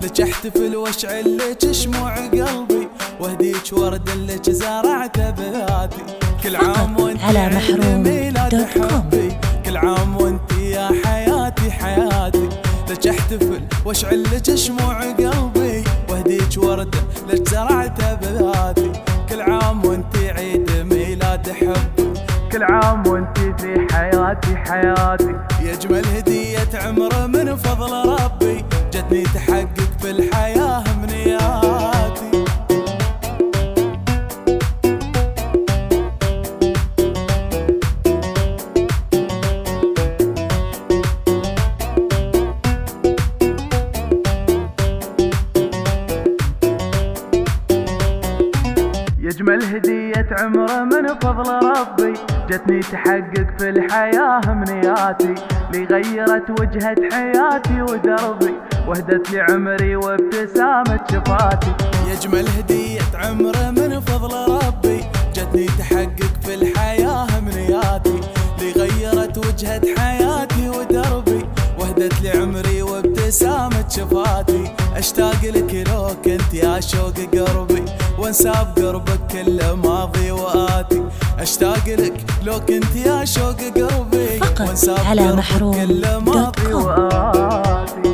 لك احتفل واشعل لك شموع قلبي، واهديك ورد لك زرعته بذاتي. كل عام وانت عيد ميلاد حبي، كل عام وانت يا حياتي حياتي. لك احتفل واشعل لك شموع قلبي، واهديك ورد لك زرعته بذاتي. كل عام وانت عيد ميلاد حبي، كل عام وانت في حياتي حياتي. يا اجمل هدية عمر من فضل ربي، جتني تحقق في الحياة امنياتي. يا اجمل هدية عمر من فضل ربي، جتني تحقق في الحياة امنياتي. لي غيرت وجهة حياتي ودربي، وهدت لي عمري وابتسامة شفاتي. يا اجمل هدية عمر من فضل ربي، جتني تحقق في الحياة امنياتي. لي غيرت وجهة حياتي ودربي، وهدت لي عمري وابتسامة شفاتي. اشتاق لك لو كنت يا شوق قربي، وانسى بقربك كل ماضي وآتي. اشتاق لك لو كنت يا شوق قربي، وانسى بقربك كل ماضي وآتي.